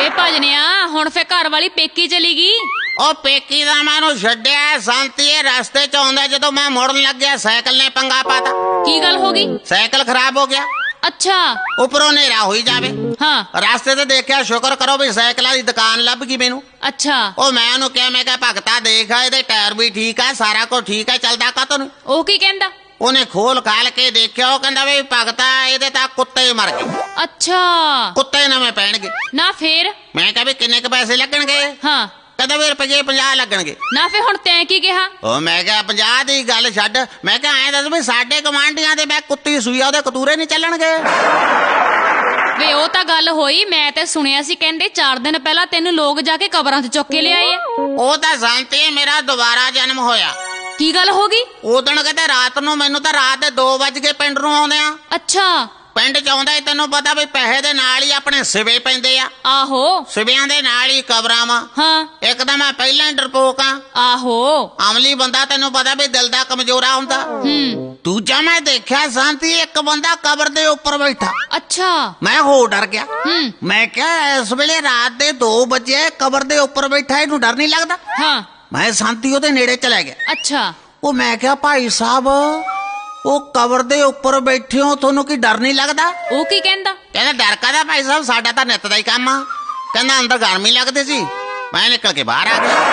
ਵੇ ਭਜਨਿਆ ਹੁਣ ਫੇ ਘਰ ਵਾਲੀ ਪੇਕੀ ਚਲੀ ਗਈ। ਉਹ ਪੇਕੀ ਦਾ ਮੈਨੂੰ ਛੱਡਿਆ ਸ਼ਾਂਤੀਏ, ਰਸਤੇ ਚ ਆਉਂਦਾ ਜਦੋਂ ਮੈਂ ਮੁੜਨ ਲੱਗਿਆ ਸਾਈਕਲ ਨੇ ਪੰਗਾ ਪਾਤਾ। ਕੀ ਗੱਲ ਹੋ ਗਈ? ਸਾਈਕਲ ਖਰਾਬ ਹੋ ਗਿਆ। ਅੱਛਾ। ਉੱਪਰੋਂ ਹਨੇਰਾ ਹੋਈ ਜਾਵੇ। ਹਾਂ। ਰਸਤੇ ਤੇ ਦੇਖਿਆ, ਸ਼ੁਕਰ ਕਰੋ ਵੀ ਸਾਈਕਲਾਂ ਦੀ ਦੁਕਾਨ ਲੱਭ ਗਈ ਮੈਨੂੰ। ਅੱਛਾ। ਉਹ ਮੈਂ ਉਹਨੂੰ ਕਿਹਾ, ਮੈਂ ਕਿਹਾ ਭਗਤਾ ਦੇਖ ਇਹਦੇ ਟਾਇਰ ਵੀ ਠੀਕ ਆ, ਸਾਰਾ ਕੁਝ ਠੀਕ ਆ, ਚੱਲਦਾ ਕਾਤੋਂ ਨੀ? ਉਹ ਕੀ ਕਹਿੰਦਾ? ਉਹਨੇ ਖੋਲ ਖਾਲ ਕੇ ਦੇਖਿਆ, ਉਹ ਕਹਿੰਦਾ ਵੀ ਭਗਤਾ ਇਹਦੇ ਤਾਂ ਕੁੱਤੇ ਮਰ ਗਏ। ਅੱਛਾ। ਕੁੱਤੇ ਨਵੇਂ ਪੈਣਗੇ ਨਾ ਫੇਰ? ਮੈਂ ਕਿਹਾ ਵੀ ਕਿੰਨੇ ਕ ਪੈਸੇ ਲੱਗਣਗੇ? ਹਾਂ। ਕਹਿੰਦਾ ਵੀ ਰੁਪਏ 50 ਲੱਗਣਗੇ। ਨਾ ਫੇ ਹੁਣ ਤੈਂ ਕੀ ਕਿਹਾ? ਉਹ ਮੈਂ ਕਿਹਾ 50 ਦੀ ਗੱਲ ਛੱਡ, ਮੈਂ ਕਿਹਾ ਐਂ ਦੱਸ ਵੀ ਸਾਡੇ ਗਵਾਂਢੀਆਂ ਦੇ ਮੈਂ ਕੁੱਤੀ ਸੂਈ ਆ, ਉਹਦੇ ਕਤੂਰੇ ਨਹੀਂ ਚੱਲਣਗੇ? ਵੇ ਉਹ ਤਾਂ ਗੱਲ ਹੋਈ, ਮੈਂ ਤੇ ਸੁਣਿਆ ਸੀ ਕਹਿੰਦੇ 4 ਦਿਨ ਪਹਿਲਾਂ ਤੈਨੂੰ ਲੋਕ ਜਾ ਕੇ ਕਬਰਾਂ 'ਚ ਚੁੱਕ ਕੇ ਲਿਆਏ ਆ। ਉਹ ਤਾਂ ਸ਼ਾਂਤੀ ਮੇਰਾ ਦੁਬਾਰਾ ਜਨਮ ਹੋਇਆ। ਕੀ ਗੱਲ ਹੋ ਗਈ? ਉਦਣ ਕਹਿੰਦੇ ਰਾਤ ਨੂੰ, ਮੈਨੂੰ ਤਾਂ ਰਾਤ ਦੇ 2 ਵਜ ਕੇ ਪਿੰਡ ਨੂੰ ਆਉਂਦੇ ਆ। ਅੱਛਾ। ਪਿੰਡ ਚ ਆਉਂਦਾ, ਤੈਨੂੰ ਪਤਾ ਵੀ ਪੈਸੇ ਦੇ ਨਾਲ ਹੀ ਆਪਣੇ ਸਿਵੇ ਪੈਂਦੇ ਆ। ਆਹੋ। ਸਿਵਿਆਂ ਦੇ ਨਾਲ ਹੀ ਕਬਰਾਂ ਵਾ। ਹਾਂ। ਇੱਕ ਤਾਂ ਮੈਂ ਪਹਿਲਾਂ ਹੀ ਡਰਪੋਕ ਆ। ਆਹੋ। ਅਮਲੀ ਬੰਦਾ, ਤੈਨੂੰ ਪਤਾ ਵੀ ਦਿਲ ਦਾ ਕਮਜ਼ੋਰਾ ਹੁੰਦਾ। ਦੂਜਾ ਮੈਂ ਦੇਖਿਆ ਸ਼ਾਂਤੀ, ਇੱਕ ਬੰਦਾ ਕਬਰ ਦੇ ਉੱਪਰ ਬੈਠਾ। ਅੱਛਾ। ਮੈਂ ਹੋ ਡਰ ਗਿਆ। ਮੈਂ ਕਿਹਾ ਇਸ ਵੇਲੇ ਰਾਤ ਦੇ 2 ਵਜੇ ਕਬਰ ਦੇ ਉੱਪਰ ਬੈਠਾ, ਇਹਨੂੰ ਡਰ ਨਹੀਂ ਲੱਗਦਾ? ਹਾਂ। ਮੈਂ ਸ਼ਾਂਤੀ ਉਹਦੇ ਨੇੜੇ ਚਲਾ ਗਿਆ। ਅੱਛਾ। ਉਹ ਮੈਂ ਕਿਹਾ ਭਾਈ ਸਾਹਿਬ, ਉਹ ਕਬਰ ਦੇ ਉੱਪਰ ਬੈਠੇ ਹੋ, ਤੁਹਾਨੂੰ ਕੀ ਡਰ ਨਹੀਂ ਲੱਗਦਾ? ਉਹ ਕੀ ਕਹਿੰਦਾ? ਕਹਿੰਦਾ ਡਰ ਕਾਹਦਾ ਭਾਈ ਸਾਹਿਬ, ਸਾਡਾ ਤਾਂ ਨਿੱਤ ਦਾ ਹੀ ਕੰਮ ਆ। ਕਹਿੰਦਾ ਅੰਦਰ ਗਰਮੀ ਲੱਗਦੀ ਸੀ, ਮੈਂ ਨਿਕਲ ਕੇ ਬਾਹਰ ਆ ਗਿਆ।